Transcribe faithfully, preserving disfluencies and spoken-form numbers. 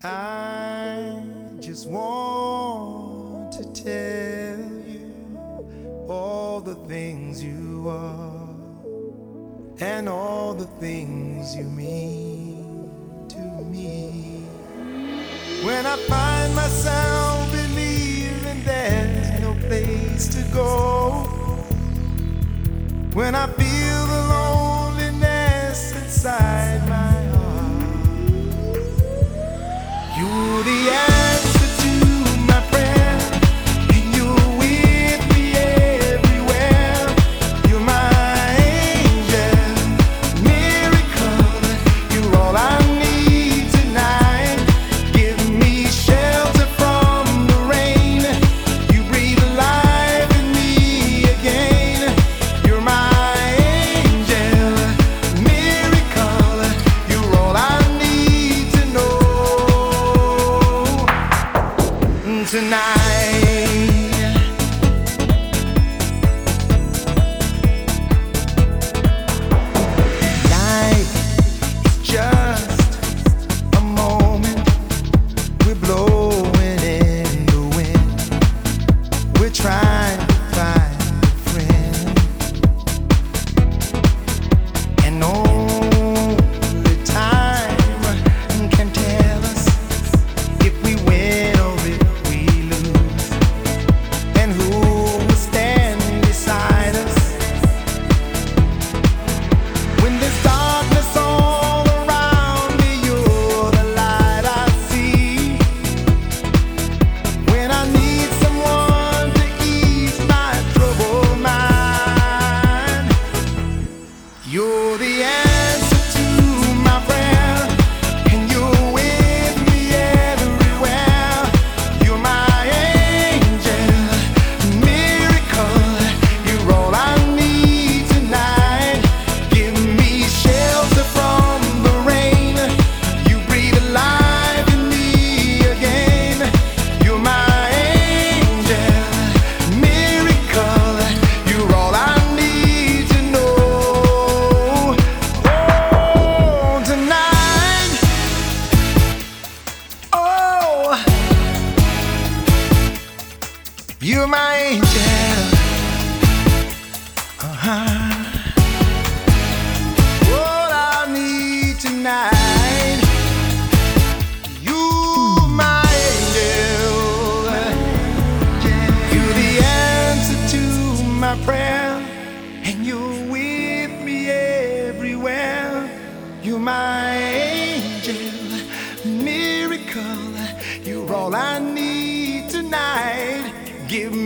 I just want to tell you all the things you are and all the things you mean to me. When I find myself believing there's no place to go, when I feel the loneliness inside my you're the answer to my prayer, and you're with me everywhere. You're my angel, miracle. You're all I need tonight. Give me shelter from the rain. You breathe life in me again. You're my angel, miracle. You're all I need to know tonight. Life is just a moment. We're blowing in the wind. We're trying to find a friend, and only time can tell us if we win or if we lose, and who will stand beside us when there's darkness all around me. You're the light I see when I need someone to ease my troubled mind. You're the answer to my prayer, and you're with me everywhere. You're my angel, miracle. You're all I need tonight. Give me shelter from the rain. You breathe life in me again. You're my angel, miracle. You're all I need to know. Oh, tonight. Oh, you're my angel. Uh-huh. All I need tonight. You're my angel. You're the answer to my prayer, and you're with me everywhere. You're my angel, miracle. You're all I need tonight. Give me